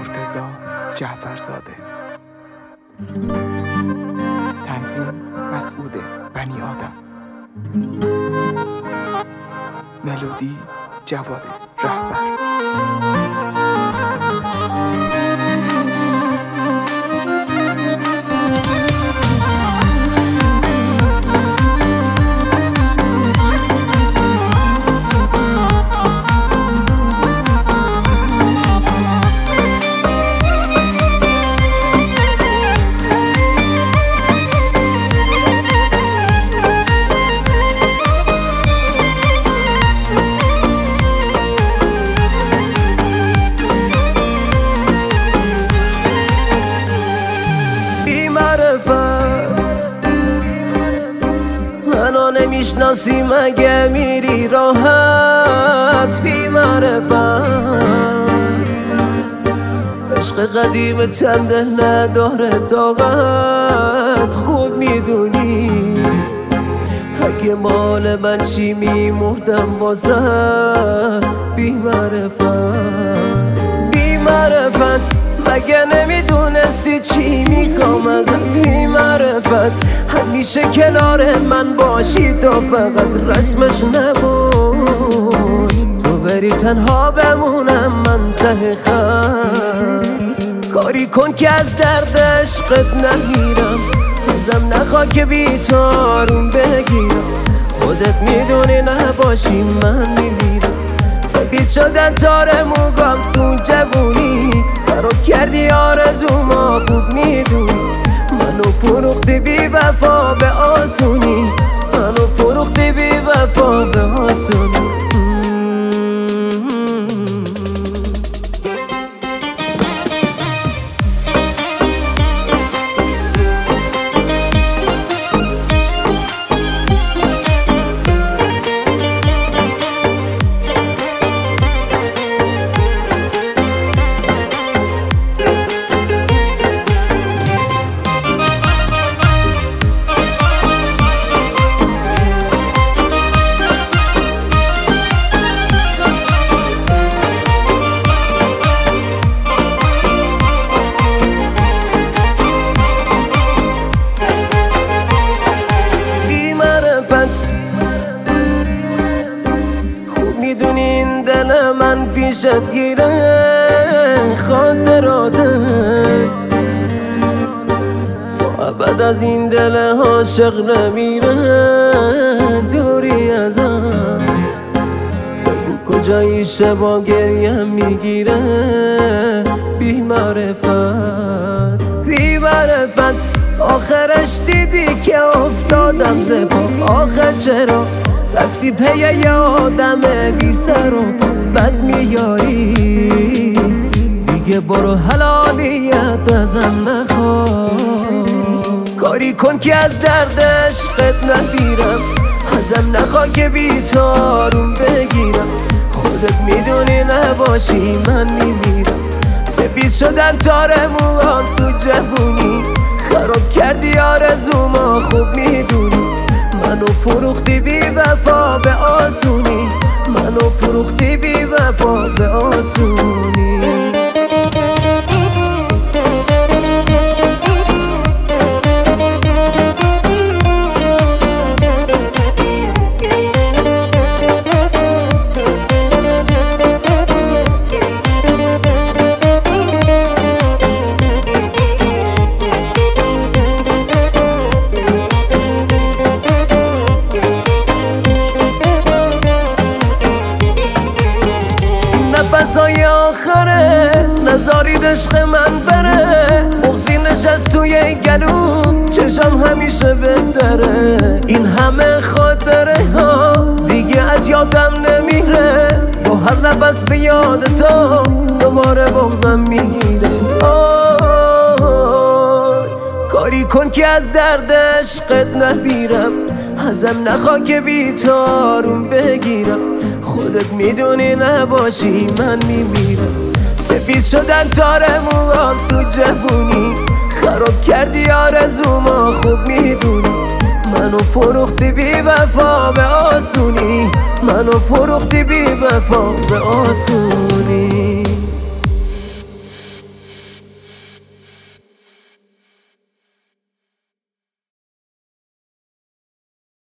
مرتضی جعفرزاده. تنظیم مسعود بنی آدم. ملودی جواد رهبر. منو نمیشناسی مگه میری راحت بی معرفت. عشق قدیمتم دل نداره طاقت، خوب میدونی اگه مال من چی میمردم واسه بی معرفت. بی معرفت مگه نمیدونستی چی میخوام ازت بی معرفت. همیشه کنار من باشی تو فقط رسمش نبود، تو بری تنها بمونم من ته خط. کاری کن که از درد عشقت نمیرم، ازم نخوا که بی تارون بگیرم. خودت میدونی نباشی من میمیرم. سفید شدن تار موگام تو جوونی، خراب کردی آرزوما خوب میدونی. منو فروختی بی وفا به آسونی، منو فروختی بی وفا به آسونی. خوب میدونی این دل من پیشت گیره خاطراته، تا ابد از این دل عاشق نمیره دوری ازم. بگو کجایی شبا گریم میگیره بی معرفت. بی معرفت آخرش دیدی که افتادم زبا. آخر چرا رفتی پی یه آدم بی سر و بد میاری؟ دیگه برو حلالیت ازم نخوا. کاری کن که از درد عشقت نمیرم، ازم نخوا که بی تارون بگیرم. خودت میدونی نباشی من میمیرم. سفید شدن تار موهام تو جوونی، خراب کردی آرزوما خوب میدونی. منو فروختی بی وفا به آسونی، منو فروختی بی وفا به آسونی. نفسای آخره نزارید عشق من بره. مغزی نشست توی گلوم، چشم همیشه بهتره. این همه خاطره ها دیگه از یادم نمیره. با هر نفس به یاد تو دوباره بغزم میگیره. کاری کن که از درد عشقت نمیرم، ازم نخوا که بی تارون بگیرم. خودت میدونی نباشی من میمیرم. سفید شدن تار موهام تو جوونی، خراب کردی آرزوما خوب میدونی. منو فروختی بی وفا به آسونی، منو فروختی بی وفا به آسونی.